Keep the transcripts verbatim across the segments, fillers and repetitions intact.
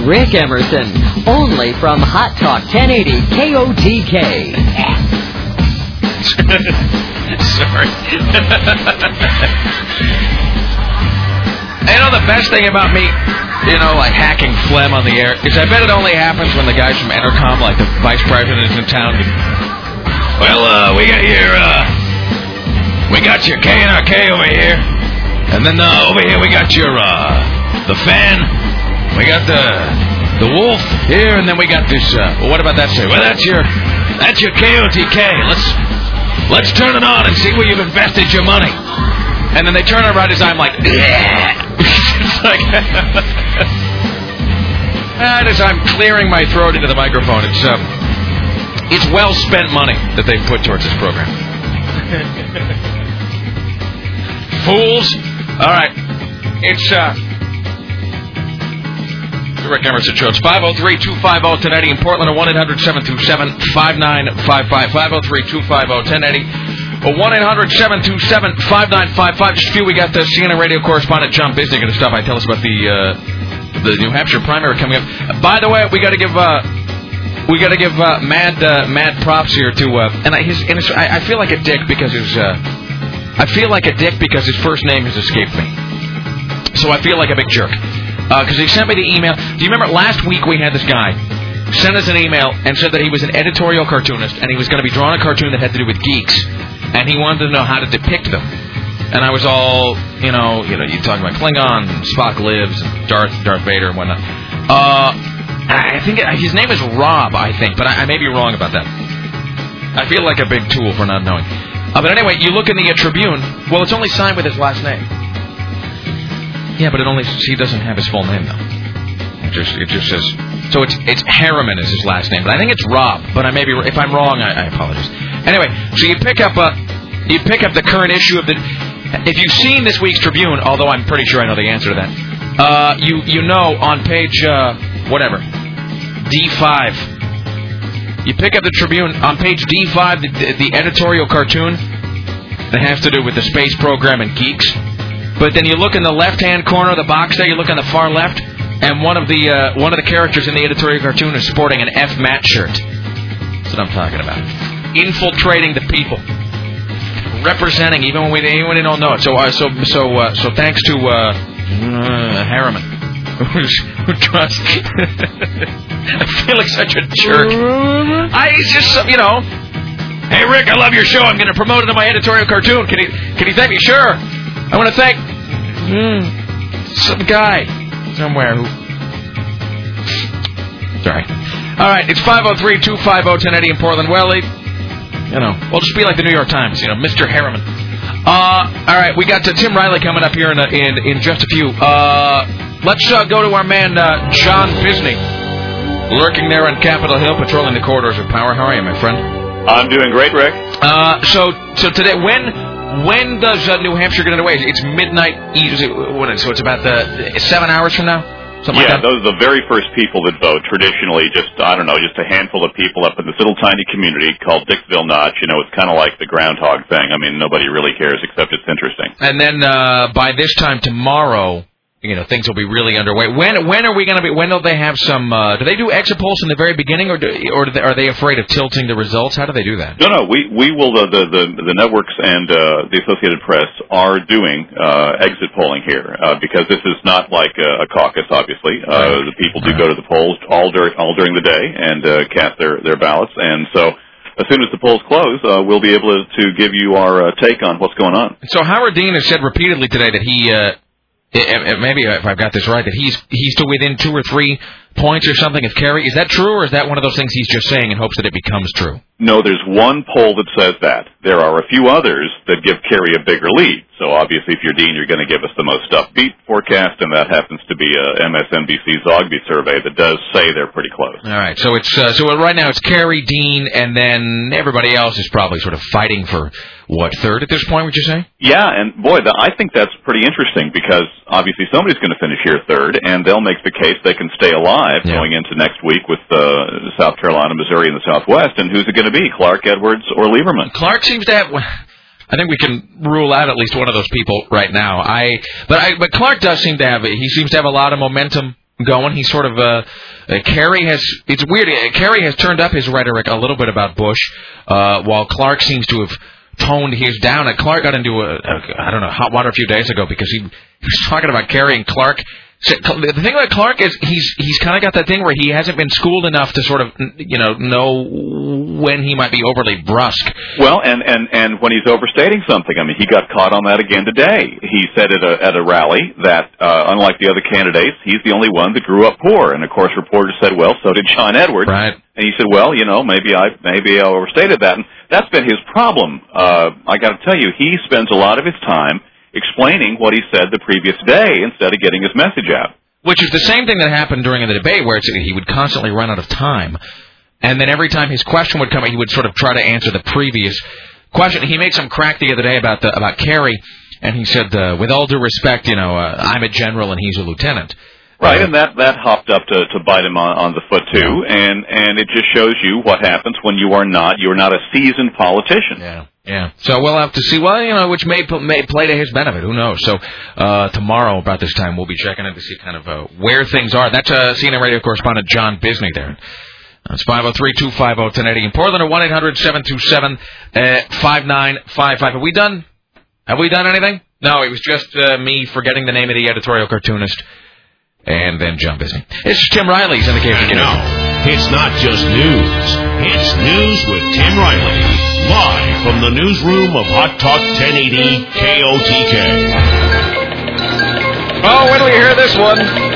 Rick Emerson, only from Hot Talk ten eighty K O T K. Sorry. You know the best thing about me, you know, like hacking phlegm on the air, is I bet it only happens when the guys from Entercom, like the vice president, is in town. Well, uh, we got your, uh, we got your K N R K over here, and then uh, over here we got your, uh, the fan, we got the, the wolf here, and then we got this. Uh, well, what about that say? Well, that's your, that's your K O T K. Let's, let's turn it on and see where you've invested your money. And then they turn it around as I'm like, it's like, and as I'm clearing my throat into the microphone, it's um, it's well spent money that they've put towards this program. Fools. All right, it's uh, Rick Emerson Show. It's five oh three, two five oh, ten eighty in Portland, or one eight hundred, seven two seven, five nine five five, five oh three, two five oh, ten eighty. Well, one eight hundred, seven two seven, five nine five five. Just a few. We got the C N N radio correspondent John Bisnick going to stop by. Tell us about the uh, the New Hampshire primary coming up. Uh, by the way, we got to give uh, we got to give uh, mad uh, mad props here to uh, and I, his and his, I, I feel like a dick because his uh, I feel like a dick because his first name has escaped me. So I feel like a big jerk because uh, he sent me the email. Do you remember last week we had this guy send us an email and said that he was an editorial cartoonist and he was going to be drawing a cartoon that had to do with geeks. And he wanted to know how to depict them. And I was all, you know, you know, you talking about Klingon, and Spock lives, and Darth, Darth Vader, and whatnot. Uh, I think his name is Rob, I think, but I, I may be wrong about that. I feel like a big tool for not knowing. Uh, but anyway, you look in the uh, Tribune. Well, it's only signed with his last name. Yeah, but it only he doesn't have his full name though. It just it just says so. It's it's Harriman is his last name, but I think it's Rob. But I may be if I'm wrong, I, I apologize. Anyway, so you pick up a, you pick up the current issue of the. If you've seen this week's Tribune, although I'm pretty sure I know the answer to that, uh, you you know on page uh, whatever D five. You pick up the Tribune on page D five, the, the, the editorial cartoon that has to do with the space program and geeks. But then you look in the left-hand corner of the box there. You look on the far left, and one of the uh, one of the characters in the editorial cartoon is sporting an F Matt shirt. That's what I'm talking about. Infiltrating the people, representing even when we even when they don't know it. So uh, so so uh, so thanks to uh, uh, Harriman, who draws. I feel like such a jerk. I just you know, hey Rick, I love your show. I'm going to promote it in my editorial cartoon. Can you can you thank me? Sure. I want to thank mm, some guy somewhere who. Sorry. All right, it's five oh three, two five oh, ten eighty in Portland. Well, it, you know, we'll just be like the New York Times, you know, Mister Harriman. Uh, all right, we got uh, Tim Riley coming up here in, uh, in in just a few. Uh, let's uh, go to our man uh, John Bisnick, lurking there on Capitol Hill, patrolling the corridors of power. How are you, my friend? I'm doing great, Rick. Uh, so so today, when when does uh, New Hampshire get underway? It's midnight. So it's about the seven hours from now. Something yeah, like that? those are the very first people that vote. Traditionally, just, I don't know, just a handful of people up in this little tiny community called Dicksville Notch. You know, it's kind of like the groundhog thing. I mean, nobody really cares except it's interesting. And then uh, by this time tomorrow, you know, things will be really underway. When when are we going to be, when will they have some, uh, do they do exit polls in the very beginning, or do, or do they, are they afraid of tilting the results? How do they do that? No, no, we, we will, uh, the, the, the networks and uh, the Associated Press are doing uh, exit polling here, uh, because this is not like a, a caucus, obviously. Uh, right. The people do right. go to the polls all, dur- all during the day and uh, cast their, their ballots, and so as soon as the polls close, uh, we'll be able to, to give you our uh, take on what's going on. So Howard Dean has said repeatedly today that he... Uh, Maybe if I've got this right, that he's he's to within two or three points or something of Kerry. Is that true, or is that one of those things he's just saying in hopes that it becomes true? No, there's one poll that says that. There are a few others that give Kerry a bigger lead. So obviously, if you're Dean, you're going to give us the most upbeat forecast, and that happens to be a M S N B C Zogby survey that does say they're pretty close. All right, so it's uh, so right now it's Kerry, Dean, and then everybody else is probably sort of fighting for what, third at this point? Would you say? Yeah, and boy, the, I think that's pretty interesting because obviously somebody's going to finish here third, and they'll make the case they can stay alive yeah. going into next week with uh, South Carolina, Missouri, and the Southwest. And who's it going to be? Clark, Edwards, or Lieberman? Clark seems to have. I think we can rule out at least one of those people right now. I, but I, but Clark does seem to have. He seems to have a lot of momentum going. He's sort of uh, uh, Kerry has. It's weird. Uh, Kerry has turned up his rhetoric a little bit about Bush, uh, while Clark seems to have toned his down. And Clark got into a, a I don't know hot water a few days ago because he, he was talking about Kerry, and Clark. The thing about Clark is he's he's kind of got that thing where he hasn't been schooled enough to sort of you know know when he might be overly brusque. Well, and and and when he's overstating something, I mean, he got caught on that again today. He said at a at a rally that uh, unlike the other candidates, he's the only one that grew up poor. And of course, reporters said, "Well, so did John Edwards." Right. And he said, "Well, you know, maybe I maybe I overstated that." And that's been his problem. Uh, I got to tell you, he spends a lot of his time explaining what he said the previous day instead of getting his message out. Which is the same thing that happened during the debate, where it's, he would constantly run out of time. And then every time his question would come, he would sort of try to answer the previous question. He made some crack the other day about the, about Kerry, and he said, uh, with all due respect, you know, uh, I'm a general and he's a lieutenant. Right, and that, that hopped up to, to bite him on, on the foot, too, and, and it just shows you what happens when you are not, you're not a seasoned politician. Yeah, yeah. So we'll have to see, well, you know, which may, may play to his benefit, who knows. So uh, tomorrow, about this time, we'll be checking in to see kind of uh, where things are. That's uh, C N N radio correspondent John Bisney there. That's five oh three, two five oh, ten eighty in Portland, or one eight hundred, seven two seven, five nine five five. Have we done, have we done anything? No, it was just uh, me forgetting the name of the editorial cartoonist. And then John Bisney. This is Tim Riley's in the case of No, it's not just news. It's news with Tim Riley. Live from the newsroom of Hot Talk ten eighty K O T K. Oh, when do we hear this one?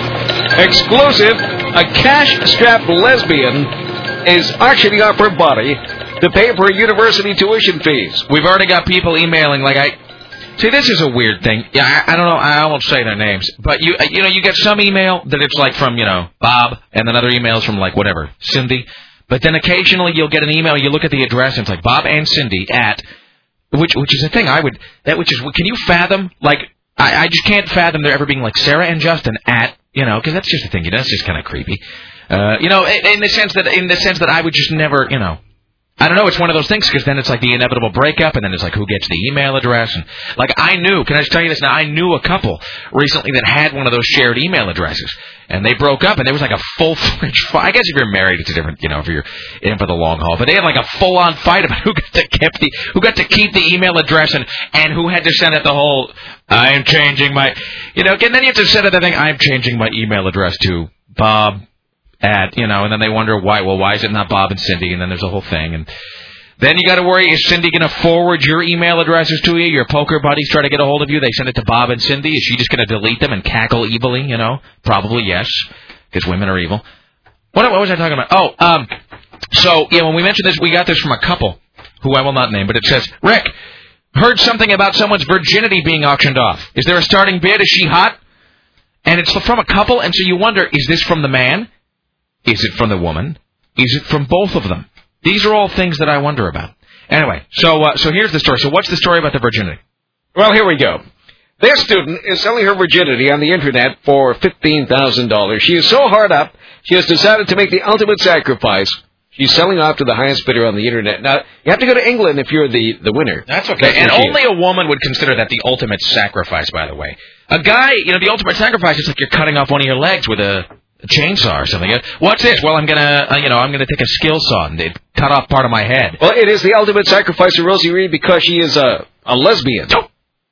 Exclusive. A cash-strapped lesbian is auctioning off her body to pay for university tuition fees. We've already got people emailing like I... See, this is a weird thing. Yeah, I, I don't know. I won't say their names, but you, you know, you get some email that it's like from, you know, Bob, and then other emails from like whatever, Cindy. But then occasionally you'll get an email. You look at the address, and it's like Bob and Cindy at, which which is a thing I would that which is can you fathom like I, I just can't fathom there ever being like Sarah and Justin at you know because that's just a thing. You know, that's just kind of creepy. Uh, you know, in, in the sense that in the sense that I would just never, you know. I don't know, it's one of those things, because then it's like the inevitable breakup, and then it's like who gets the email address, and like I knew, can I just tell you this now, I knew a couple recently that had one of those shared email addresses, and they broke up, and there was like a full-fledged fight. I guess if you're married, it's a different, you know, if you're in for the long haul, but they had like a full-on fight about who got to keep the, who got to keep the email address, and, and who had to send it the whole, I'm changing my, you know, and then you have to send it the thing, I'm changing my email address to Bob, at, you know, and then they wonder why, well, why is it not Bob and Cindy, and then there's a whole thing, and then you got to worry, is Cindy going to forward your email addresses to you? Your poker buddies try to get a hold of you, they send it to Bob and Cindy, is she just going to delete them and cackle evilly, you know? Probably yes, because women are evil. What, what was I talking about? Oh, um, so, yeah, when we mentioned this, we got this from a couple, who I will not name, but it says, Rick, heard something about someone's virginity being auctioned off. Is there a starting bid? Is she hot? And it's from a couple, and so you wonder, is this from the man? Is it from the woman? Is it from both of them? These are all things that I wonder about. Anyway, so uh, so here's the story. So what's the story about the virginity? Well, here we go. This student is selling her virginity on the Internet for fifteen thousand dollars. She is so hard up, she has decided to make the ultimate sacrifice. She's selling off to the highest bidder on the Internet. Now, you have to go to England if you're the, the winner. That's okay. That's and only a woman would consider that the ultimate sacrifice, by the way. A guy, you know, the ultimate sacrifice is like you're cutting off one of your legs with a... a chainsaw or something. What's this? Well, I'm gonna, uh, you know, I'm gonna take a skill saw and it cut off part of my head. Well, it is the ultimate sacrifice of Rosie Reed because she is a a lesbian. Oh.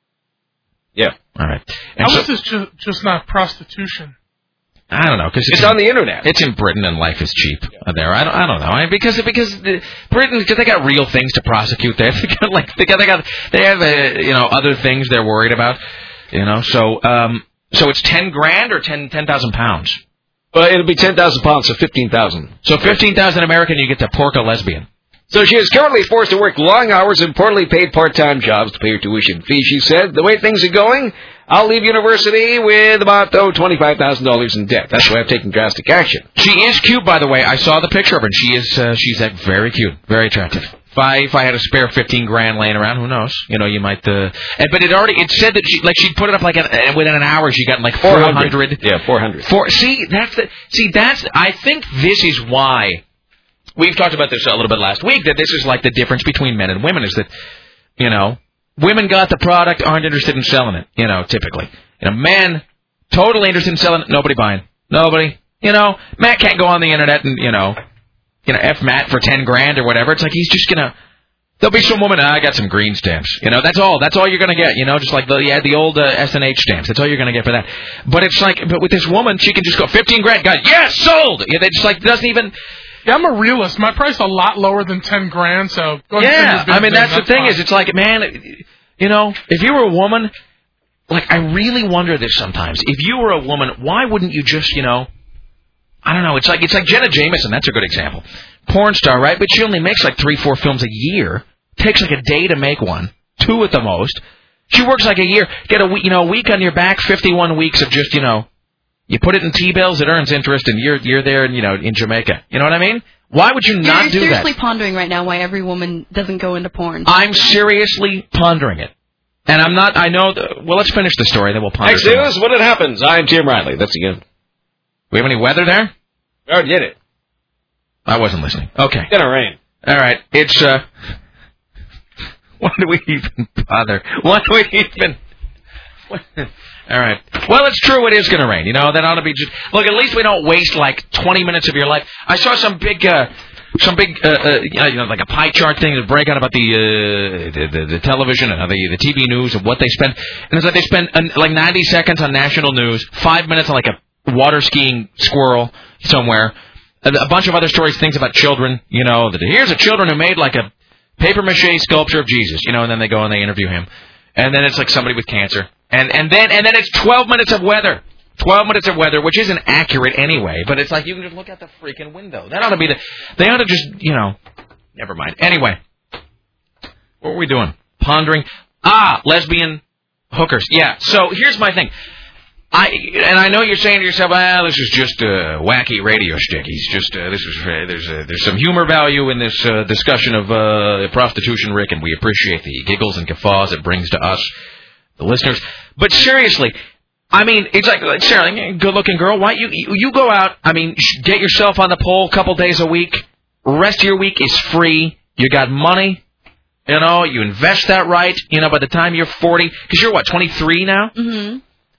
Yeah. All right. And How so, is this ju- just not prostitution? I don't know because it's, it's on in, the Internet. It's in Britain and life is cheap yeah. there. I don't, I don't know. I mean, because because the, Britain because they got real things to prosecute there. They got like they got they got they have uh, you know other things they're worried about. You know, so um so it's ten grand or ten ten thousand pounds. Well, it'll be ten thousand pounds, so fifteen thousand. So fifteen thousand American, you get to pork a lesbian. So she is currently forced to work long hours and poorly paid part-time jobs to pay her tuition fee. She said, the way things are going, I'll leave university with about, oh, twenty-five thousand dollars in debt. That's why I've taken drastic action. She is cute, by the way. I saw the picture of her, and she is, uh, she's uh, very cute, very attractive. If I, if I had a spare fifteen grand laying around, who knows? You know, you might, uh, and, but it already, it said that she, like, she'd put it up like a, within an hour, she got like four hundred. Yeah, four hundred. Four, see, that's the, see, that's, I think this is why, we've talked about this a little bit last week, that this is like the difference between men and women is that, you know, women got the product, aren't interested in selling it, you know, typically. You know, men, totally interested in selling it, nobody buying. Nobody. You know, Matt can't go on the internet and, you know, you know, F Matt for ten grand or whatever. It's like he's just going to, there'll be some woman, ah, I got some green stamps. You know, that's all. That's all you're going to get, you know, just like the yeah, the old uh, S and H stamps. That's all you're going to get for that. But it's like, but with this woman, she can just go fifteen grand. God, yes, sold! Yeah, they just like, doesn't even... Yeah, I'm a realist. My price is a lot lower than ten grand, so... Go yeah, I mean, that's, that's the thing fine. is, it's like, man, you know, if you were a woman, like, I really wonder this sometimes. If you were a woman, why wouldn't you just, you know... I don't know. It's like it's like Jenna Jameson. That's a good example. Porn star, right? But she only makes like three, four films a year. Takes like a day to make one, two at the most. She works like a year. Get a week, you know, a week on your back, fifty-one weeks of just, you know, you put it in T-bills, it earns interest, and you're you're there, you know, in Jamaica. You know what I mean? Why would you not you're do that? You're seriously pondering right now why every woman doesn't go into porn. I'm seriously pondering it. And I'm not, I know, the, well, let's finish the story, then we'll ponder it. Next news, when it happens. I'm Tim Riley. That's the end. We have any weather there? Oh, did it. I wasn't listening. Okay. It's gonna rain. All right. It's, uh... Why do we even bother? Why do we even... All right. Well, it's true. It is going to rain. You know, that ought to be just... Look, at least we don't waste, like, twenty minutes of your life. I saw some big... Uh, some big, uh, uh, you know, like a pie chart thing to break out about the, uh, the, the the television and the the T V news and what they spend. And it's like they spend uh, like ninety seconds on national news, five minutes on like a water skiing squirrel somewhere, a, a bunch of other stories, things about children. You know, that here's a children who made like a paper mache sculpture of Jesus. You know, and then they go and they interview him, and then it's like somebody with cancer, and and then and then it's twelve minutes of weather. Twelve minutes of weather, which isn't accurate anyway, but it's like you can just look out the freaking window. That ought to be the... They ought to just, you know... Never mind. Anyway. What were we doing? Pondering. Ah, lesbian hookers. Yeah, so here's my thing. I And I know you're saying to yourself, ah, this is just a wacky radio shtick. He's just... Uh, this is uh, There's uh, there's some humor value in this uh, discussion of uh, prostitution, Rick, and we appreciate the giggles and guffaws it brings to us, the listeners. But seriously... I mean, it's like, like Sarah, good-looking girl. Why you, you you go out? I mean, get yourself on the pole a couple days a week. Rest of your week is free. You got money. You know, you invest that right. You know, by the time you're forty, because you're what, twenty-three now? Mm-hmm.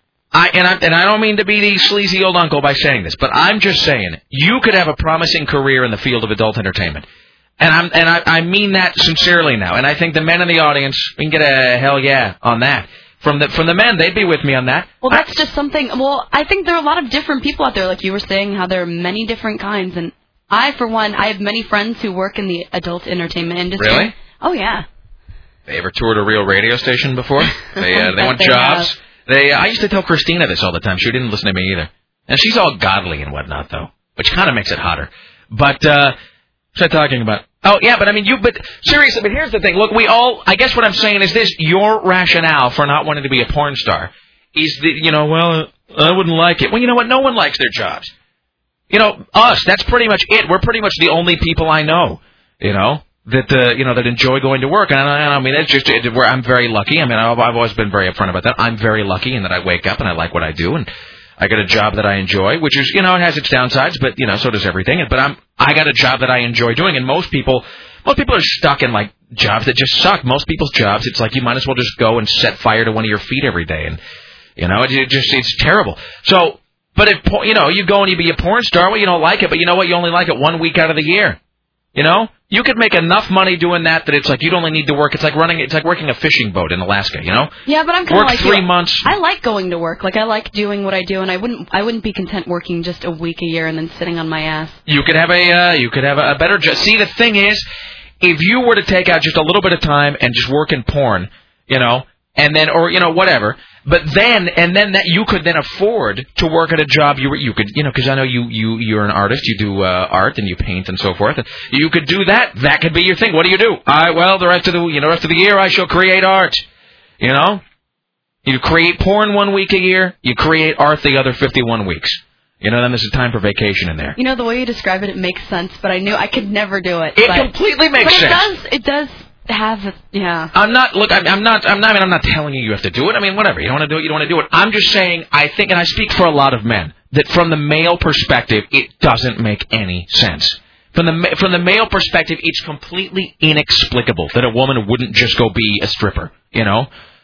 I and I and I don't mean to be the sleazy old uncle by saying this, but I'm just saying you could have a promising career in the field of adult entertainment, and I'm and I, I mean that sincerely now. And I think the men in the audience we can get a hell yeah on that. From the from the men, they'd be with me on that. Well, that's just something. Well, I think there are a lot of different people out there, like you were saying, how there are many different kinds. And I, for one, I have many friends who work in the adult entertainment industry. Really? Oh yeah. They ever toured a real radio station before? They uh, they want they jobs. Have. They uh, I used to tell Christina this all the time. She didn't listen to me either. And she's all godly and whatnot, though, which kind of makes it hotter. But uh, what's I talking about? Oh, yeah, but I mean, you, but seriously, but here's the thing. Look, we all, I guess what I'm saying is this, your rationale for not wanting to be a porn star is the, you know, well, I wouldn't like it. Well, you know what? No one likes their jobs. You know, us, that's pretty much it. We're pretty much the only people I know, you know, that, uh, you know, that enjoy going to work. And I, I mean, it's just, it, where I'm very lucky. I mean, I've, I've always been very upfront about that. I'm very lucky in that I wake up and I like what I do and I got a job that I enjoy, which is, you know, it has its downsides, but, you know, so does everything. But I'm, I got a job that I enjoy doing, and most people, most people are stuck in, like, jobs that just suck. Most people's jobs, it's like you might as well just go and set fire to one of your feet every day, and, you know, it, it just, it's terrible. So, but if, you know, you go and you be a porn star, well, you don't like it, but you know what? You only like it one week out of the year. You know? You could make enough money doing that that it's like you'd only need to work. It's like running. It's like working a fishing boat in Alaska. You know? Yeah, but I'm kind of like three you. months. I like going to work. Like I like doing what I do, and I wouldn't. I wouldn't be content working just a week a year and then sitting on my ass. You could have a. Uh, you could have a, a better job. See, the thing is, if you were to take out just a little bit of time and just work in porn, you know, and then or you know whatever. But then, and then that you could then afford to work at a job you were, you could, you know, because I know you, you, you're an artist, you do uh, art and you paint and so forth. And you could do that. That could be your thing. What do you do? I, well, the rest of the, you know, rest of the year I shall create art. You know? You create porn one week a year, you create art the other fifty-one weeks. You know, then there's a time for vacation in there. You know, the way you describe it, it makes sense, but I knew I could never do it. It but, completely makes but sense. But it does, it does. Have it, yeah. I'm not. Look, I'm, I'm not. I'm not. I mean, I'm not telling you you have to do it. I mean, whatever. You don't want to do it. You don't want to do it. I'm just saying. I think, and I speak for a lot of men, that from the male perspective, it doesn't make any sense. From the from the male perspective, it's completely inexplicable that a woman wouldn't just go be a stripper. You know,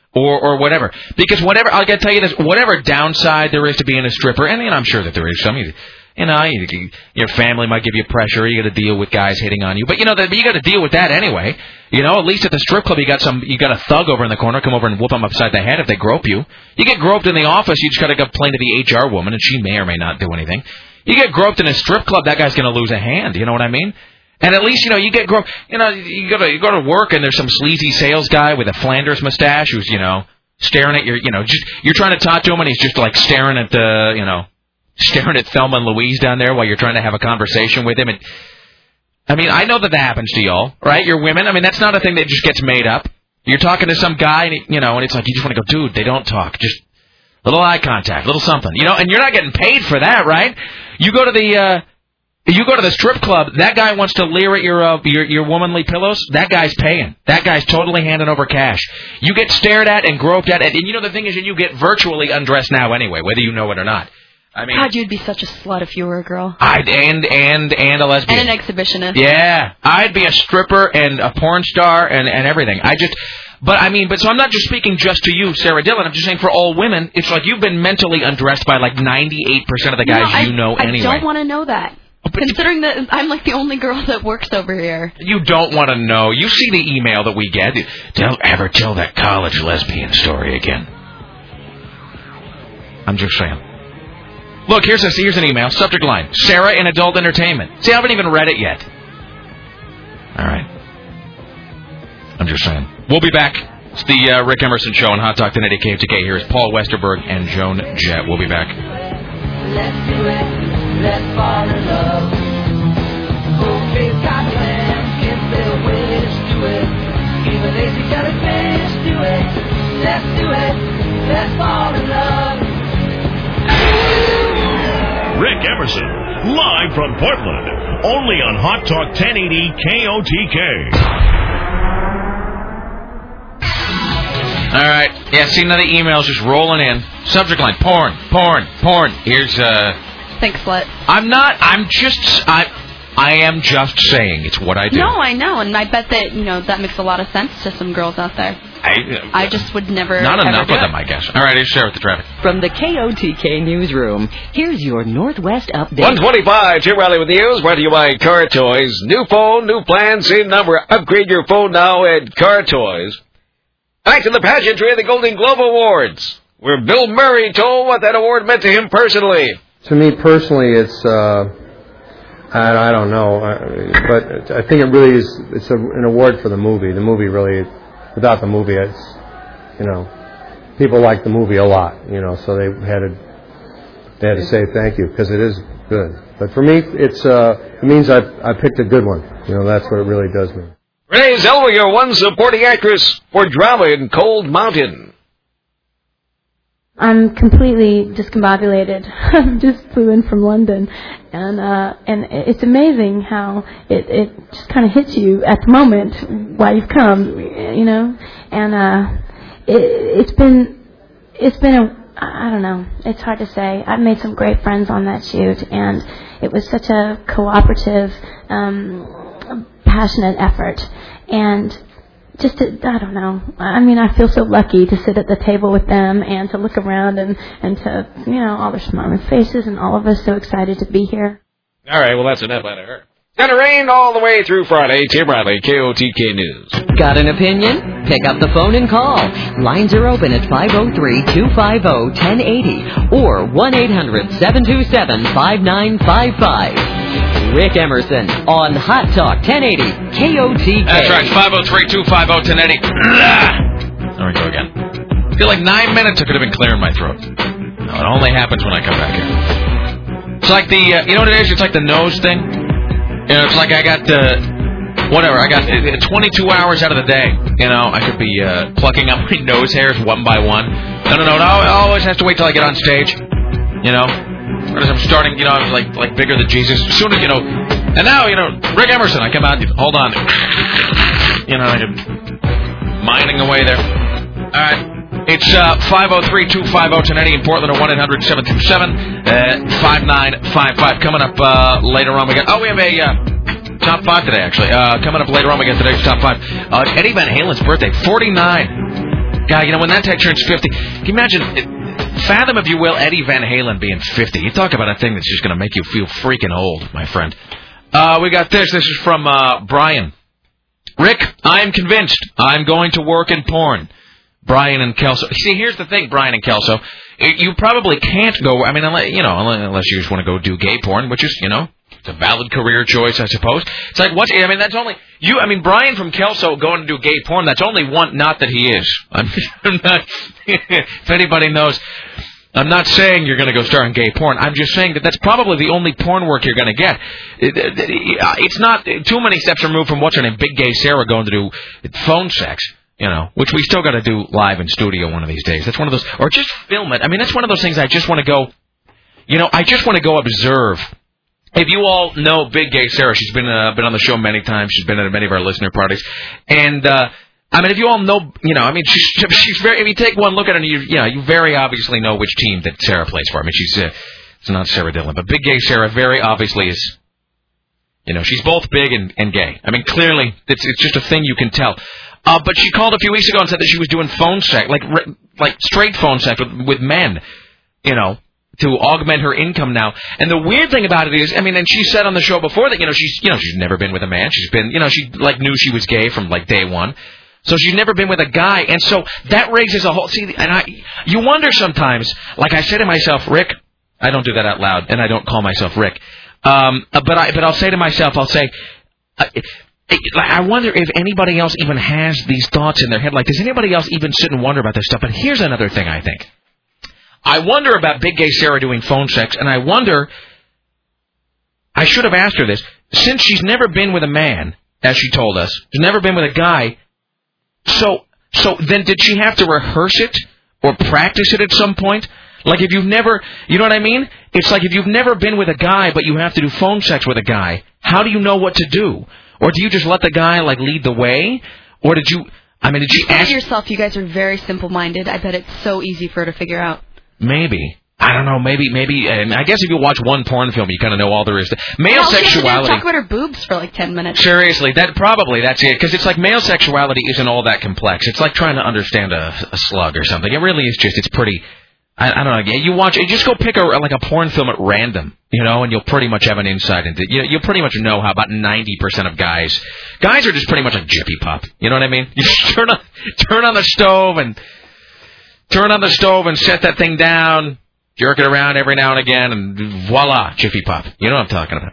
or or whatever. Because whatever, I'll tell you this, whatever downside there is to being a stripper, and you know, I'm sure that there is some, you, you know, you, your family might give you pressure, you got to deal with guys hitting on you, but you know, that you got to deal with that anyway. You know, at least at the strip club, you got some, you got a thug over in the corner, come over and whoop them upside the head if they grope you. You get groped in the office, you just got to complain to the H R woman, and she may or may not do anything. You get groped in a strip club, that guy's going to lose a hand, you know what I mean? And at least, you know, you get groped, you know, you go to, you go to work and there's some sleazy sales guy with a Flanders mustache who's, you know, staring at your, you know, just, you're trying to talk to him and he's just like staring at the, you know, staring at Thelma and Louise down there while you're trying to have a conversation with him. And I mean, I know that that happens to y'all, right? You're women. I mean, that's not a thing that just gets made up. You're talking to some guy, and he, you know, and it's like you just want to go, dude, they don't talk. Just a little eye contact, a little something, you know. And you're not getting paid for that, right? You go to the, uh, you go to the strip club. That guy wants to leer at your, uh, your your womanly pillows. That guy's paying. That guy's totally handing over cash. You get stared at and groped at, and you know the thing is, you get virtually undressed now anyway, whether you know it or not. I mean, God, you'd be such a slut if you were a girl. I'd and and and a lesbian and an exhibitionist. Yeah, I'd be a stripper and a porn star and and everything. I just, but I mean, but so I'm not just speaking just to you, Sarah Dillon. I'm just saying for all women, it's like you've been mentally undressed by like ninety-eight percent of the guys no, I, you know I anyway. I don't want to know that. But considering that I'm like the only girl that works over here. You don't want to know. You see the email that we get. Don't ever tell that college lesbian story again. I'm just saying. Look, here's a, here's an email. Subject line: Sarah in adult entertainment. See, I haven't even read it yet. All right. I'm just saying. We'll be back. It's the uh, Rick Emerson Show on Hot Talk ten eighty K F T K. Here is Paul Westerberg and Joan Jett. We'll be back. Let's do it. Let's fall in love. Okay, got plans. Can't say a way to do it. Even if you got a face, do it. Let's do it. Let's fall in love. Rick Emerson, live from Portland, only on Hot Talk ten eighty K O T K. All right. Yeah, see, another email's just rolling in. Subject line: porn, porn, porn. Here's, uh... Thanks, slut. I'm not, I'm just, I, I am just saying it's what I do. No, I know, and I bet that, you know, that makes a lot of sense to some girls out there. I, uh, I just would never. Not enough of them, I guess. All right, here's Sarah with the traffic. From the K O T K newsroom, here's your Northwest update. one twenty-five, Jim Riley with news, brought to you by Car Toys. New phone, new plan, same number. Upgrade your phone now at Car Toys. Back to the pageantry of the Golden Globe Awards, where Bill Murray told what that award meant to him personally. To me personally, it's, uh, I, I don't know, I, but I think it really is, it's a, an award for the movie. The movie really, without the movie, it's, you know, people like the movie a lot, you know, so they had to, they had to say thank you, because it is good. But for me, it's, uh, it means I, I picked a good one. You know, that's what it really does mean. Renee Zellweger won supporting actress for drama in Cold Mountain. I'm completely discombobulated. I just flew in from London, and uh, and it's amazing how it, it just kind of hits you at the moment why you've come, you know. And uh, it, it's been it's been a I don't know. It's hard to say. I've made some great friends on that shoot, and it was such a cooperative, um, passionate effort, and. Just to, I don't know. I mean, I feel so lucky to sit at the table with them and to look around and, and to, you know, all their smiling faces and all of us so excited to be here. All right, well, that's enough out of her. It's going to rain all the way through Friday. Tim Riley, K O T K News. Got an opinion? Pick up the phone and call. Lines are open at five oh three, two five oh, one oh eight oh or one eight hundred, seven two seven, five nine five five. Rick Emerson on Hot Talk ten eighty K O T K. That's right, five oh three, two five oh, one oh eight oh. There we go again. I feel like nine minutes I could have been clearing my throat. No, it only happens when I come back here. It's like the, uh, you know what it is? It's like the nose thing. You know, it's like I got, uh, whatever, I got uh, twenty-two hours out of the day. You know, I could be uh, plucking out my nose hairs one by one. No, no, no, no, I always have to wait till I get on stage. You know? Whereas I'm starting, you know, I'm like like bigger than Jesus. As soon as, you know, and now, you know, Rick Emerson, I come out, hold on. You know, I'm mining away there. All right. It's uh, five oh three, two five oh, one oh eight oh in Portland or one eight hundred, seven two seven, five nine five five. Coming up uh, later on, we got, oh, we have a uh, top five today, actually. Uh, coming up later on, we got today's top five. Uh, Eddie Van Halen's birthday, forty-nine. God, you know, when that tech turns fifty, can you imagine, fathom, if you will, Eddie Van Halen being fifty. You talk about a thing that's just going to make you feel freaking old, my friend. Uh, we got this. This is from uh, Brian. Rick, I am convinced I'm going to work in porn. Brian and Kelso. See, here's the thing, Brian and Kelso. You probably can't go, I mean, unless, you know, unless you just want to go do gay porn, which is, you know, it's a valid career choice, I suppose. It's like, what? I mean, that's only, you, I mean, Brian from Kelso going to do gay porn, that's only one, not that he is. I'm, I'm not, if anybody knows, I'm not saying you're going to go star in gay porn. I'm just saying that that's probably the only porn work you're going to get. It, it, it's not too many steps removed from what's her name, Big Gay Sarah going to do phone sex. You know, which we still got to do live in studio one of these days. That's one of those, or just film it. I mean, that's one of those things I just want to go, you know, I just want to go observe. If you all know Big Gay Sarah, she's been uh, been on the show many times. She's been at many of our listener parties. And, uh, I mean, if you all know, you know, I mean, she's, she's very, if you take one look at her, and you, you know, you very obviously know which team that Sarah plays for. I mean, she's, uh, it's not Sarah Dillon, but Big Gay Sarah very obviously is, you know, she's both big and, and gay. I mean, clearly, it's, it's just a thing you can tell. Uh, but she called a few weeks ago and said that she was doing phone sex, like like straight phone sex with, with men, you know, to augment her income now. And the weird thing about it is, I mean, and she said on the show before that, you know, she's, you know, she's never been with a man. She's been, you know, she like knew she was gay from like day one. So she's never been with a guy. And so that raises a whole, see, and I, you wonder sometimes, like I say to myself, Rick, I don't do that out loud, and I don't call myself Rick. Um, but I, but I'll say to myself, I'll say, uh, I wonder if anybody else even has these thoughts in their head. Like, does anybody else even sit and wonder about this stuff? But here's another thing I think. I wonder about Big Gay Sarah doing phone sex, and I wonder, I should have asked her this, since she's never been with a man, as she told us, she's never been with a guy, so so then did she have to rehearse it or practice it at some point? Like if you've never, you know what I mean? It's like if you've never been with a guy, but you have to do phone sex with a guy, how do you know what to do? Or do you just let the guy, like, lead the way? Or did you, I mean, did you ask... yourself, you guys are very simple-minded. I bet it's so easy for her to figure out. Maybe. I don't know, maybe, maybe, and I guess if you watch one porn film, you kind of know all there is to... Male well, sexuality... talk about her boobs for, like, ten minutes. Seriously, that probably, that's it. Because it's like male sexuality isn't all that complex. It's like trying to understand a, a slug or something. It really is just, it's pretty... I, I don't know. You watch, you just go pick a like a porn film at random, you know, and you'll pretty much have an insight into. You, you'll pretty much know how about ninety percent of guys, guys are just pretty much like Jiffy Pop. You know what I mean? You just turn on, turn on the stove and turn on the stove and set that thing down, jerk it around every now and again, and voila, Jiffy Pop. You know what I'm talking about?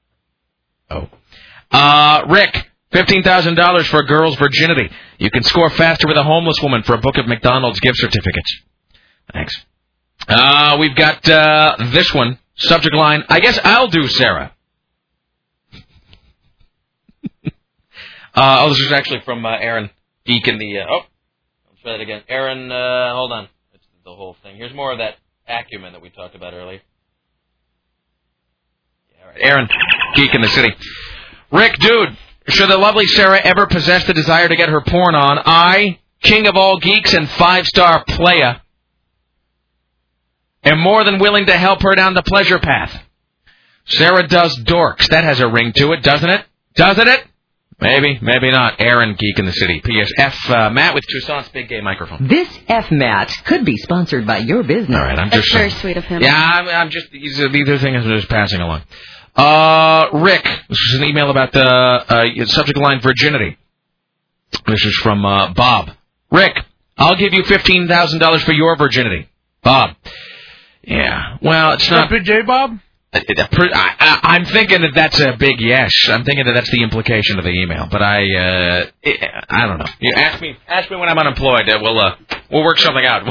Oh, uh, Rick. fifteen thousand dollars for a girl's virginity. You can score faster with a homeless woman for a book of McDonald's gift certificates. Thanks. Uh, we've got uh, this one. Subject line, I guess I'll do Sarah. uh, oh, this is actually from uh, Aaron Geek in the... Uh, oh, I'll try that again. Aaron, uh, hold on. It's the whole thing. Here's more of that acumen that we talked about earlier. Yeah, right. Aaron Geek in the city. Rick, dude, should the lovely Sarah ever possess the desire to get her porn on, I, king of all geeks and five-star playa, am more than willing to help her down the pleasure path. Sarah does dorks. That has a ring to it, doesn't it? Doesn't it? Maybe, maybe not. Aaron, Geek in the City. P S. F. Uh, Matt with Toussaint's Big Gay Microphone. This F. Matt could be sponsored by your business. All right, I'm That's just... very uh, sweet of him. Yeah, I'm, I'm just... These are, these are things I'm just passing along. Uh, Rick, this is an email about the uh, subject line virginity. This is from uh, Bob. Rick, I'll give you fifteen thousand dollars for your virginity. Bob. Yeah, well, it's not... Big J, Bob? I, I, I'm thinking that that's a big yes. I'm thinking that that's the implication of the email. But I, uh, I don't know. You ask me, ask me when I'm unemployed. Uh, we'll, uh, we'll work something out.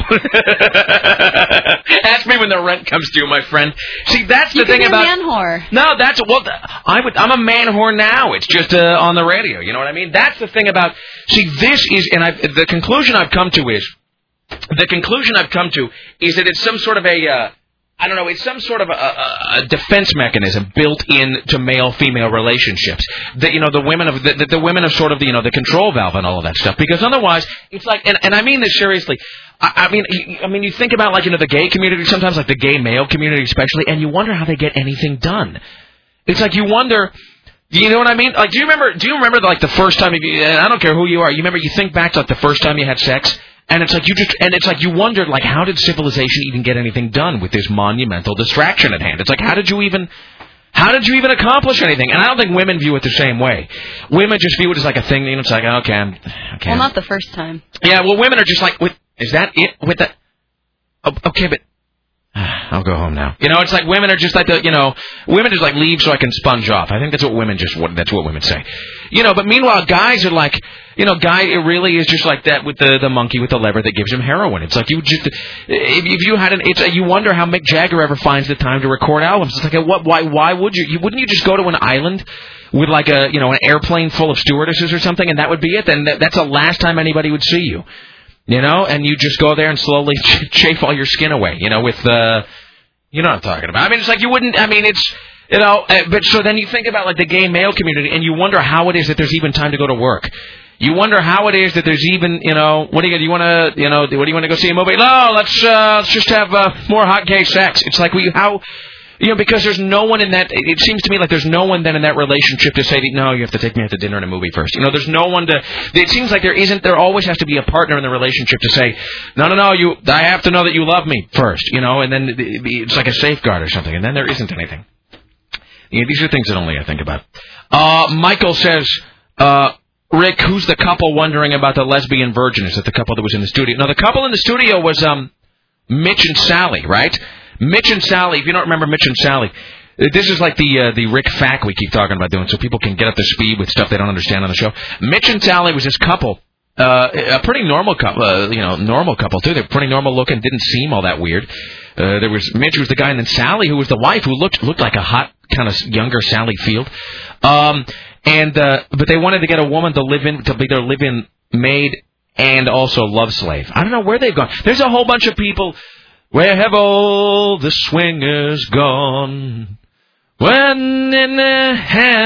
Ask me when the rent comes due, my friend. See, that's the you thing be about. A man whore. No, that's well. I would. I'm a man whore now. It's just uh, on the radio. You know what I mean? That's the thing about. See, this is, and I. The conclusion I've come to is. The conclusion I've come to is that it's some sort of a, uh, I don't know, it's some sort of a, a, a defense mechanism built into male-female relationships. That, you know, the women of the, the, the women are sort of the, you know, the control valve and all of that stuff. Because otherwise, it's like, and, and I mean this seriously. I, I mean, I mean, you think about like, you know, the gay community sometimes, like the gay male community especially, and you wonder how they get anything done. It's like you wonder. You know what I mean? Like, do you remember? Do you remember like the first time? You, I don't care who you are. You remember? You think back to like the first time you had sex. And it's like you just, and it's like you wondered, like, how did civilization even get anything done with this monumental distraction at hand? It's like, how did you even, how did you even accomplish anything? And I don't think women view it the same way. Women just view it as like a thing. You know, it's like, okay, I'm, okay. Well, not the first time. Yeah, well, women are just like, with, is that it? With the, oh, okay, but. I'll go home now. You know, it's like women are just like the, you know, women just like leave so I can sponge off. I think that's what women just, that's what women say. You know, but meanwhile, guys are like, you know, guy, it really is just like that with the the monkey with the lever that gives him heroin. It's like you just, if, if you had an, it's, you wonder how Mick Jagger ever finds the time to record albums. It's like, what, why, why would you, you, wouldn't you just go to an island with like a, you know, an airplane full of stewardesses or something and that would be it? Then that, that's the last time anybody would see you. You know, and you just go there and slowly ch- chafe all your skin away, you know, with, uh, you know what I'm talking about. I mean, it's like you wouldn't, I mean, it's, you know, uh, but so then you think about, like, the gay male community, and you wonder how it is that there's even time to go to work. You wonder how it is that there's even, you know, what do you, do you want to, you know, what do you want to go see a movie? No, let's, uh, let's just have uh, more hot gay sex. It's like, we, how... You know, because there's no one in that, it seems to me like there's no one then in that relationship to say, no, you have to take me out to dinner and a movie first. You know, there's no one to, it seems like there isn't, there always has to be a partner in the relationship to say, no, no, no, you, I have to know that you love me first, you know, and then it's like a safeguard or something, and then there isn't anything. You know, these are things that only I think about. Uh, Michael says, uh, Rick, who's the couple wondering about the lesbian virgin? Is it the couple that was in the studio? No, the couple in the studio was, um, Mitch and Sally, right? Mitch and Sally, if you don't remember Mitch and Sally, this is like the uh, the Rick Fack we keep talking about doing so people can get up to speed with stuff they don't understand on the show. Mitch and Sally was this couple, uh, a pretty normal couple, uh, you know, normal couple too. They're pretty normal looking, didn't seem all that weird. Uh, there was Mitch, who was the guy, and then Sally, who was the wife, who looked looked like a hot, kind of younger Sally Field. Um, and uh, but they wanted to get a woman to live in, to be their live-in maid and also love slave. I don't know where they've gone. There's a whole bunch of people. Where have all the swingers gone? When in the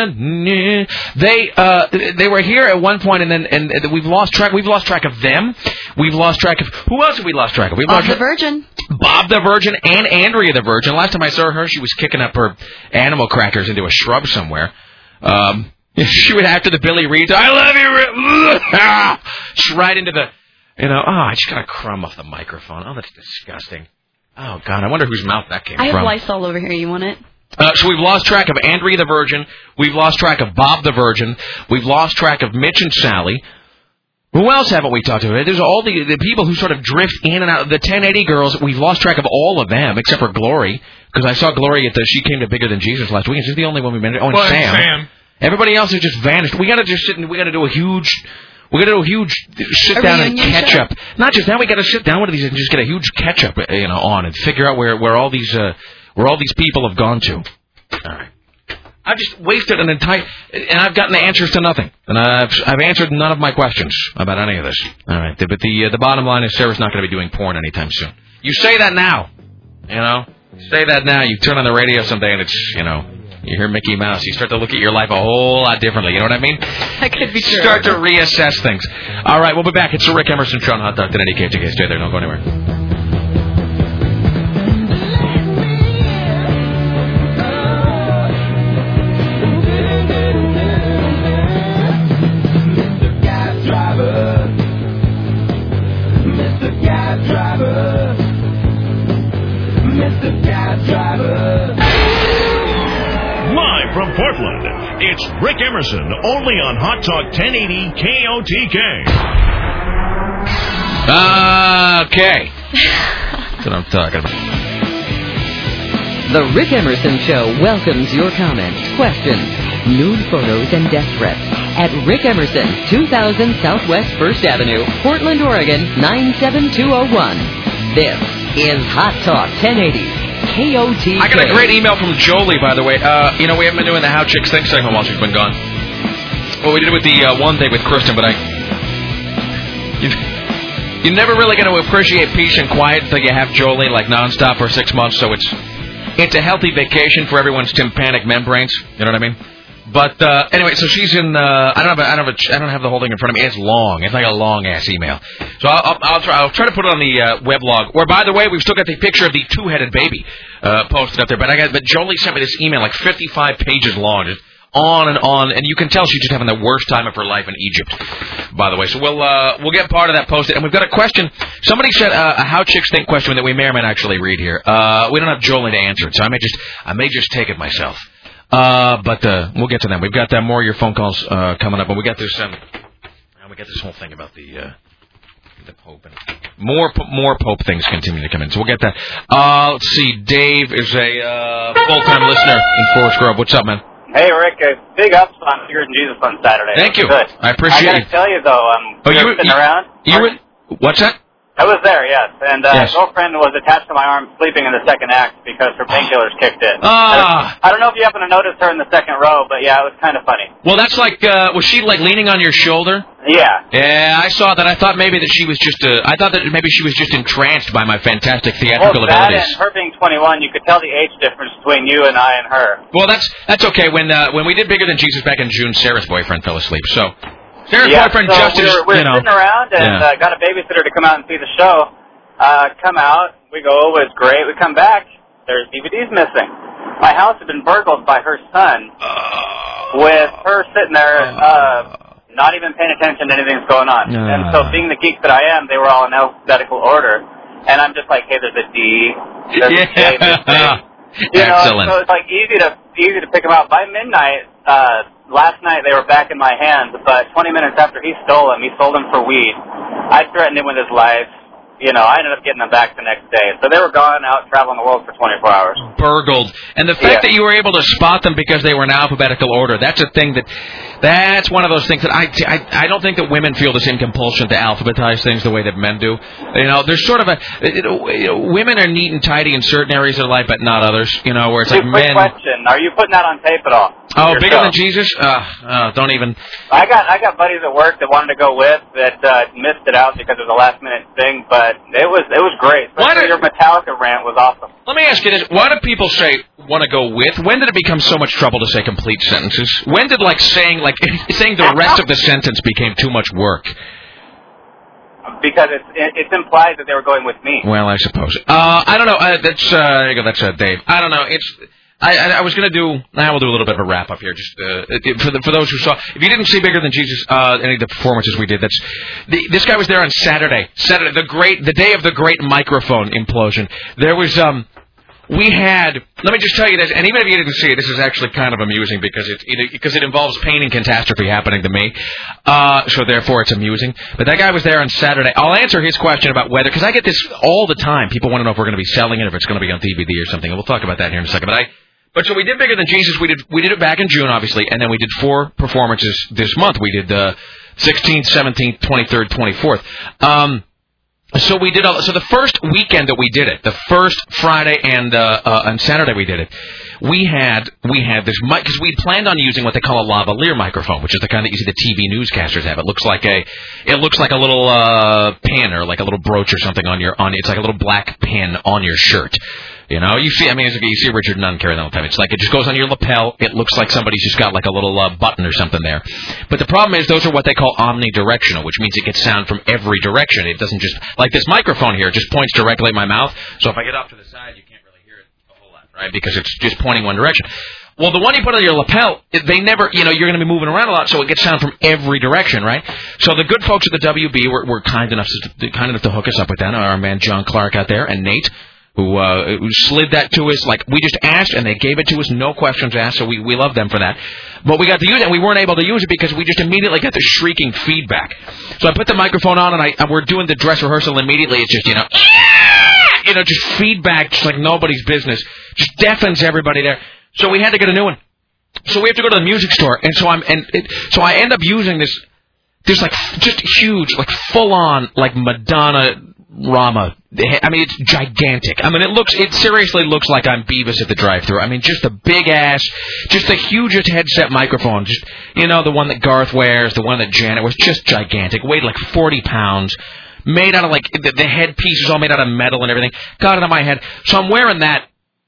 hand, they uh they were here at one point, and then and we've lost track. We've lost track of them. We've lost track of who else have we lost track of? We've Bob lost the Virgin. Bob the Virgin and Andrea the Virgin. Last time I saw her, she was kicking up her animal crackers into a shrub somewhere. Um, she would after the Billy Reed. I love you, Rick. Just right into the. You know, oh, I just got a crumb off the microphone. Oh, that's disgusting. Oh, God, I wonder whose mouth that came I from. I have Lysol over here. You want it? Uh, so we've lost track of Andrea the Virgin. We've lost track of Bob the Virgin. We've lost track of Mitch and Sally. Who else haven't we talked to? There's all the the people who sort of drift in and out. The ten eighty girls, we've lost track of all of them, except for Glory, because I saw Glory at the, she came to Bigger Than Jesus last week. She's the only one we've been to. Oh, and well, Sam. Sam. Everybody else has just vanished. We got to just sit and we got to do a huge... We got to do a huge sit a down and catch show? up. Not just that, we got to sit down with these and just get a huge catch up, you know, on and figure out where where all these uh, where all these people have gone to. All right, I've just wasted an entire, and I've gotten the answers to nothing, and I've I've answered none of my questions about any of this. All right, but the uh, the bottom line is Sarah's not going to be doing porn anytime soon. You say that now, you know, you say that now. You turn on the radio someday and it's, you know. You hear Mickey Mouse. You start to look at your life a whole lot differently. You know what I mean? That could be true. Start to reassess things. All right, we'll be back. It's the Rick Emerson Show on Hot Dog ten eighty K T K. Stay there. Don't go anywhere. Mister Cab Driver, Mister Cab Driver, Mister Cab Driver. Live from Portland, it's Rick Emerson, only on Hot Talk ten eighty K O T K. Okay. That's what I'm talking about. The Rick Emerson Show welcomes your comments, questions, nude photos, and death threats at Rick Emerson, two thousand Southwest First Avenue, Portland, Oregon, nine seven two oh one. This is Hot Talk ten eighty. K O T K. I got a great email from Jolie, by the way. Uh, you know, we haven't been doing the How Chicks Think segment while she's been gone. Well, we did it with the uh, one day with Kristen, but I... You, you're never really going to appreciate peace and quiet until you have Jolie, like, nonstop for six months, so it's it's a healthy vacation for everyone's tympanic membranes. You know what I mean? But, uh, anyway, so she's in, uh, I don't have a, I don't have a, I don't have the whole thing in front of me. It's long. It's like a long-ass email. So I'll, I'll, I'll, try, I'll try to put it on the, uh, weblog. Or, by the way, we've still got the picture of the two-headed baby, uh, posted up there. But I got, but Jolie sent me this email, like fifty-five pages long, just on and on, and you can tell she's just having the worst time of her life in Egypt, by the way. So we'll uh, we'll get part of that posted, and we've got a question. Somebody said uh, a How Chicks Think question that we may or may not actually read here. Uh, we don't have Jolie to answer it, so I may just I may just take it myself. Uh, but uh, we'll get to them. We've got uh, more of your phone calls uh, coming up, and we got this um, and we got this whole thing about the uh, the Pope and more more Pope things continue to come in. So we'll get that. Uh, let's see. Dave is a uh, full-time listener in Forest Grove. What's up, man? Hey, Rick, a big ups on Bigger Than Jesus on Saturday. Thank you. Good. I appreciate I gotta it. tell you, though, um, Oh, you you were were sitting you, around. You were, what's that? I was there, yes. And uh, Yes. my girlfriend was attached to my arm sleeping in the second act because her painkillers kicked in. Ah. I, don't, I don't know if you happen to notice her in the second row, but yeah, it was kind of funny. Well, that's like, uh, was she like leaning on your shoulder? Yeah. Yeah, I saw that. I thought maybe that she was just, uh, I thought that maybe she was just entranced by my fantastic theatrical Well, that abilities. and her being twenty-one, you could tell the age difference between you and I and her. Well, that's that's okay. When uh, when we did Bigger Than Jesus back in June, Sarah's boyfriend fell asleep. So Sarah's yeah, boyfriend so Justin, we were, we were you know, sitting around and yeah. uh, got a babysitter to come out and see the show. Uh, come out, we go, oh, it's great. We come back, there's D V Ds missing. My house had been burgled by her son, with her sitting there, uh, not even paying attention to anything that's going on. Uh. And so, being the geek that I am, they were all in alphabetical order. And I'm just like, hey, there's a D, there's a J, there's a J. You know, Excellent. so it's like easy to easy to pick them out. By midnight, uh, last night they were back in my hands, but twenty minutes after he stole them, he sold them for weed. I threatened him with his life. You know, I ended up getting them back the next day. So they were gone out traveling the world for twenty-four hours. Burgled. And the fact Yeah. that you were able to spot them because they were in alphabetical order, that's a thing that, that's one of those things that I, I, I don't think that women feel the same compulsion to alphabetize things the way that men do. You know, there's sort of a, you know, you know, women are neat and tidy in certain areas of their life, but not others, you know, where it's Dude, like quick men. question. Are you putting that on tape at all? Oh, Your Bigger show? Than Jesus? Uh, uh, don't even. I got I got buddies at work that wanted to go with that uh, missed it out because it was a last minute thing, but it was it was great. Why Especially did- your Metallica rant was awesome. Let me ask you this. Why do people say want to go with? When did it become so much trouble to say complete sentences? When did, like, saying, like, saying the rest of the sentence became too much work? Because it's it, it's implied that they were going with me. Well, I suppose. Uh, I don't know. Uh, that's, uh, there you go. That's uh, Dave. I don't know. It's, I, I, I was going to do, now we'll do a little bit of a wrap up here. Just, uh, it, for the, for those who saw, if you didn't see Bigger Than Jesus, uh, any of the performances we did, that's, the, this guy was there on Saturday. Saturday, the great, the day of the great microphone implosion. There was, um, we had, let me just tell you this, and even if you didn't see it, this is actually kind of amusing because it, it because it involves pain and catastrophe happening to me. Uh, so therefore it's amusing. But that guy was there on Saturday. I'll answer his question about whether, because I get this all the time. People want to know if we're going to be selling it, if it's going to be on D V D or something. And we'll talk about that here in a second. But I, but so we did Bigger Than Jesus. We did, we did it back in June, obviously, and then we did four performances this month. We did the sixteenth, seventeenth, twenty-third, twenty-fourth. Um, So we did. A, so the first weekend that we did it, the first Friday and uh, uh, and Saturday we did it, we had we had this mic because we planned on using what they call a lavalier microphone, which is the kind that you see the T V newscasters have. It looks like a it looks like a little uh, pin or like a little brooch or something on your on. It's like a little black pin on your shirt. You know, you see, I mean, it's like you see Richard Nunn carry that all the time. It's like it just goes on your lapel. It looks like somebody's just got like a little uh, button or something there. But the problem is those are what they call omnidirectional, which means it gets sound from every direction. It doesn't just, like this microphone here, it just points directly at my mouth. So if I get off to the side, you can't really hear it a whole lot, right? Because it's just pointing one direction. Well, the one you put on your lapel, it, they never, you know, you're going to be moving around a lot, so it gets sound from every direction, right? So the good folks at the W B were, were kind enough to, kind enough to hook us up with that. Our man John Clark out there and Nate, who, uh, who slid that to us. Like, we just asked, and they gave it to us, no questions asked, so we, we love them for that. But we got to use it, and we weren't able to use it because we just immediately got the shrieking feedback. So I put the microphone on, and, I, and we're doing the dress rehearsal immediately. It's just, you know, you know, just feedback, just like nobody's business. Just deafens everybody there. So we had to get a new one. So we have to go to the music store, and so I'm, and it, so I end up using this, this like just huge, like full on, like Madonna Rama. I mean, it's gigantic. I mean, it looks, it seriously looks like I'm Beavis at the drive-thru. I mean, just the big ass, just the hugest headset microphone. Just, you know, the one that Garth wears, the one that Janet wears, just gigantic. Weighed like forty pounds. Made out of like, the, the headpiece is all made out of metal and everything. Got it on my head. So I'm wearing that.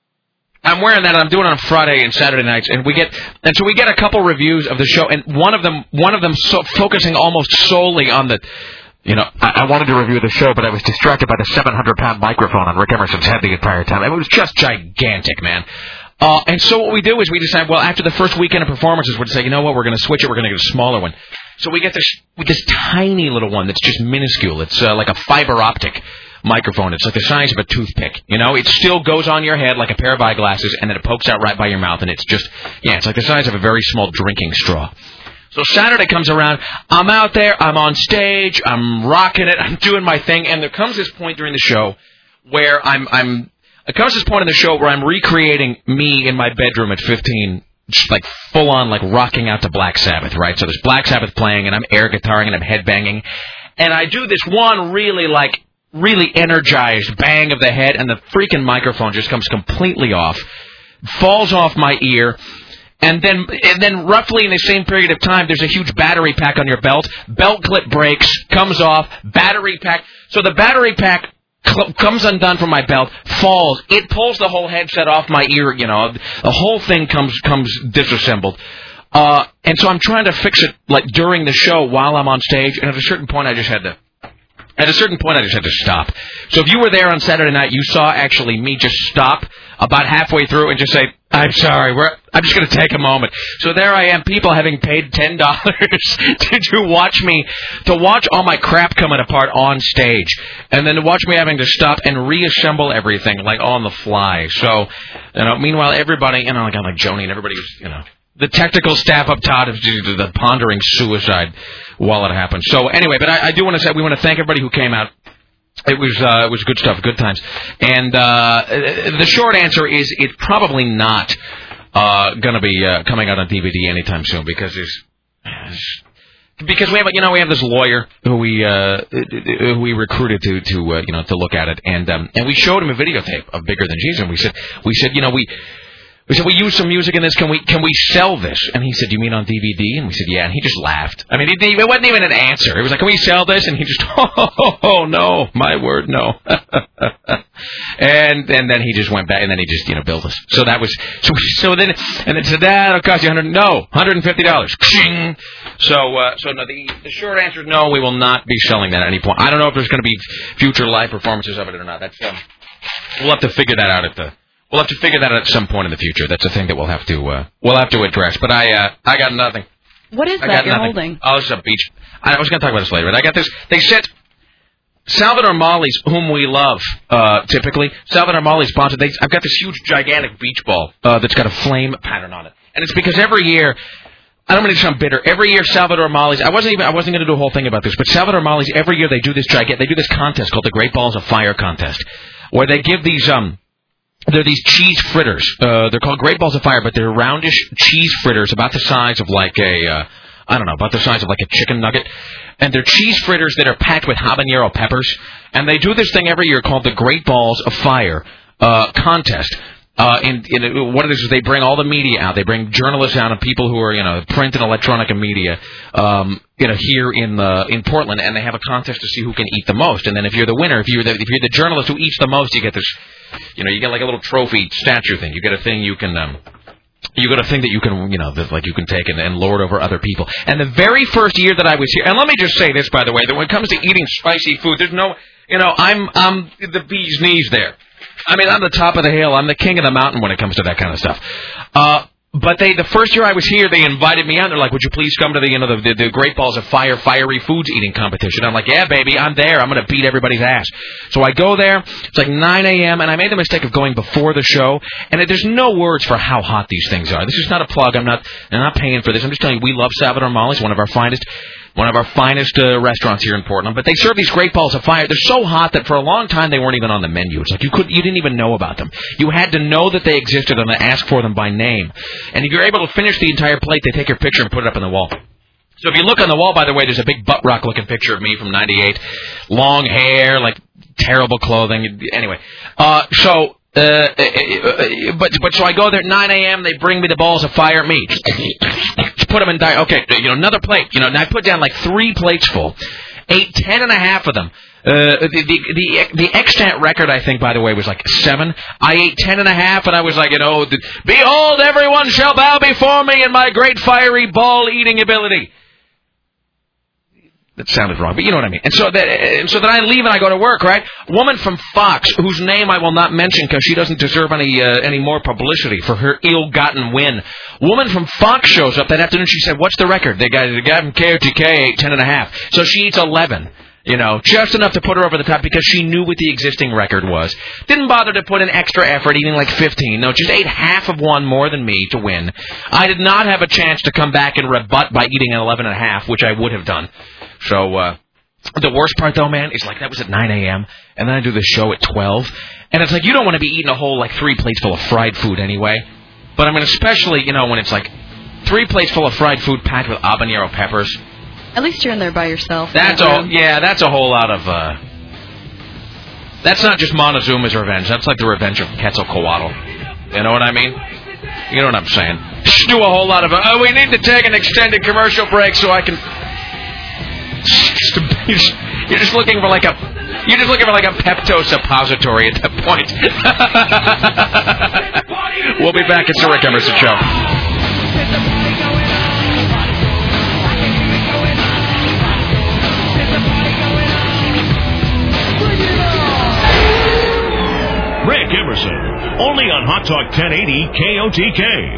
I'm wearing that, and I'm doing it on Friday and Saturday nights, and we get, and so we get a couple reviews of the show, and one of them, one of them so, focusing almost solely on the, you know, I, I wanted to review the show, but I was distracted by the seven hundred pound microphone on Rick Emerson's head the entire time. It was just gigantic, man. Uh, and so what we do is we decide, well, after the first weekend of performances, we're to say, you know what, we're going to switch it. We're going to get a smaller one. So we get this with this tiny little one that's just minuscule. It's uh, like a fiber optic microphone. It's like the size of a toothpick. You know, it still goes on your head like a pair of eyeglasses, and then it pokes out right by your mouth, and it's just, yeah, it's like the size of a very small drinking straw. So Saturday comes around, I'm out there, I'm on stage, I'm rocking it, I'm doing my thing, and there comes this point during the show where I'm, I'm, it comes this point in the show where I'm recreating me in my bedroom at fifteen, just like full on, like rocking out to Black Sabbath, right? So there's Black Sabbath playing, and I'm air guitaring, and I'm headbanging, and I do this one really like, really energized bang of the head, and the freaking microphone just comes completely off, falls off my ear. And then, and then roughly in the same period of time, there's a huge battery pack on your belt. Belt clip breaks, comes off, battery pack. So the battery pack cl- comes undone from my belt, falls. It pulls the whole headset off my ear, you know. The whole thing comes comes disassembled. Uh, and so I'm trying to fix it, like, during the show while I'm on stage. And at a certain point, I just had to... At a certain point, I just had to stop. So if you were there on Saturday night, you saw actually me just stop about halfway through and just say, I'm sorry, we're, I'm just going to take a moment. So there I am, people having paid ten dollars to, to watch me, to watch all my crap coming apart on stage, and then to watch me having to stop and reassemble everything, like, on the fly. So, you know, meanwhile, everybody, you know, like, I'm like Joni and everybody was, you know, the technical staff up top is the pondering suicide while it happened. So anyway, but I, I do want to say we want to thank everybody who came out. It was uh, it was good stuff, good times. And uh, the short answer is it's probably not uh, going to be uh, coming out on D V D anytime soon because there's, there's because we have you know we have this lawyer who we uh, who we recruited to to uh, you know to look at it, and um, and we showed him a videotape of Bigger Than Jesus, and we said we said you know we. We said, we use some music in this. Can we can we sell this? And he said, you mean on D V D? And we said, yeah. And he just laughed. I mean, it, it wasn't even an answer. It was like, can we sell this? And he just, oh, oh, oh no, my word, no. and and then he just went back, and then he just, you know, billed us. So that was, so so then, and then said, that'll cost you one hundred no, one hundred fifty dollars. So, uh, so no, the, the short answer is no, we will not be selling that at any point. I don't know if there's going to be future live performances of it or not. That's um, we'll have to figure that out at the. We'll have to figure that out at some point in the future. That's a thing that we'll have to uh, we'll have to address. But I uh, I got nothing. What is I that you're nothing. holding? Oh, it's a beach. I was going to talk about this later. But I got this. They sent Salvador Mali's, whom we love uh, typically. Salvador Mali sponsored. They, I've got this huge, gigantic beach ball uh, that's got a flame pattern on it, and it's because every year. I don't mean to sound bitter. Every year, Salvador Mali's. I wasn't even. I wasn't going to do a whole thing about this, but Salvador Mali's. Every year, they do this gigantic. They do this contest called the Great Balls of Fire contest, where they give these um. They're these cheese fritters. Uh, they're called Great Balls of Fire, but they're roundish cheese fritters about the size of like a, uh, I don't know, about the size of like a chicken nugget. And they're cheese fritters that are packed with habanero peppers. And they do this thing every year called the Great Balls of Fire uh, contest. Uh, and, and what it is is they bring all the media out. They bring journalists out and people who are, you know, print and electronic and media, um, you know, here in the in Portland, and they have a contest to see who can eat the most. And then if you're the winner, if you're the if you're the journalist who eats the most, you get this, you know, you get like a little trophy statue thing. You get a thing you can, um, you got a thing that you can, you know, that like you can take and, and lord over other people. And the very first year that I was here, and let me just say this, by the way, that when it comes to eating spicy food, there's no, you know, I'm I'm the bee's knees there. I mean, I'm the top of the hill. I'm the king of the mountain when it comes to that kind of stuff. Uh, but they, the first year I was here, they invited me out. They're like, would you please come to the, you know, the, the, the Great Balls of Fire, fiery foods eating competition? I'm like, yeah, baby, I'm there. I'm going to beat everybody's ass. So I go there. It's like nine a.m., and I made the mistake of going before the show. And there's no words for how hot these things are. This is not a plug. I'm not, I'm not paying for this. I'm just telling you, we love Salvador Mali's, one of our finest. One of our finest uh, restaurants here in Portland. But they serve these Great Balls of Fire. They're so hot that for a long time they weren't even on the menu. It's like you could, you didn't even know about them. You had to know that they existed and ask for them by name. And if you're able to finish the entire plate, they take your picture and put it up on the wall. So if you look on the wall, by the way, there's a big butt rock looking picture of me from ninety-eight. Long hair, like terrible clothing. Anyway, uh, so... Uh, uh, but but so I go there at nine a.m. They bring me the balls of fire meat. Put them in di- okay, you know, another plate. You know, and I put down like three plates full. Ate ten and a half of them. Uh, the, the the the extant record, I think, by the way, was like seven. I ate ten and a half, and I was like, you know, behold, everyone shall bow before me in my great fiery ball eating ability. That sounded wrong, but you know what I mean. And so that, and so then I leave and I go to work, right? A woman from Fox, whose name I will not mention because she doesn't deserve any uh, any more publicity for her ill-gotten win. Woman from Fox shows up that afternoon. She said, "What's the record?" They got the guy from K O T K ate ten and a half, so she eats eleven. You know, just enough to put her over the top because she knew what the existing record was. Didn't bother to put in extra effort, eating like fifteen. No, just ate half of one more than me to win. I did not have a chance to come back and rebut by eating an eleven and a half, which I would have done. So, uh, the worst part, though, man, is like that was at nine a.m., and then I do the show at twelve, and it's like you don't want to be eating a whole, like, three plates full of fried food anyway. But I mean, especially, you know, when it's like three plates full of fried food packed with habanero peppers. At least you're in there by yourself. That's all. Yeah, that's a whole lot of, uh... That's not just Montezuma's revenge. That's like the revenge of Quetzalcoatl. You know what I mean? You know what I'm saying? Just do a whole lot of, oh, we need to take an extended commercial break so I can... Just a, you're just looking for like a you're just looking for like a Pepto suppository at that point. We'll be back. It's the Rick Emerson Show. Rick Emerson, only on Hot Talk ten eighty K O T K.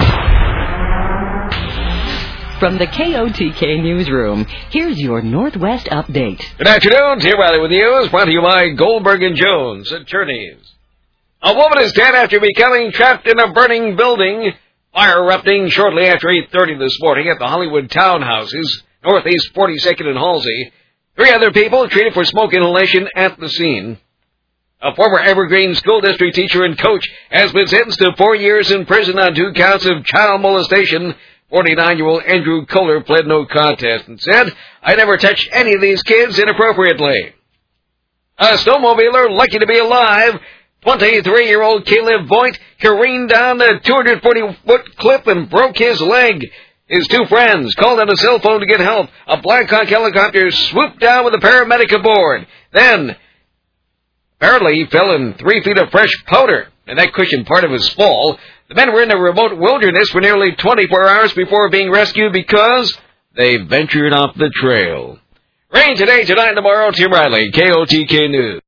From the K O T K newsroom, here's your Northwest update. Good afternoon. Tim Riley with you. Brought to you by Goldberg and Jones Attorneys. A woman is dead after becoming trapped in a burning building. Fire erupting shortly after eight thirty this morning at the Hollywood Townhouses, northeast forty-second and Halsey. Three other people treated for smoke inhalation at the scene. A former Evergreen School District teacher and coach has been sentenced to four years in prison on two counts of child molestation. forty-nine-year-old Andrew Kohler pled no contest and said, "I never touched any of these kids inappropriately." A snowmobiler lucky to be alive, twenty-three-year-old Caleb Voigt careened down the two hundred forty-foot cliff and broke his leg. His two friends called on a cell phone to get help. A Black Hawk helicopter swooped down with a paramedic aboard. Then, apparently, he fell in three feet of fresh powder, and that cushioned part of his fall. The men were in the remote wilderness for nearly twenty-four hours before being rescued because they ventured off the trail. Rain today, tonight, and tomorrow. Tim Riley, K O T K News.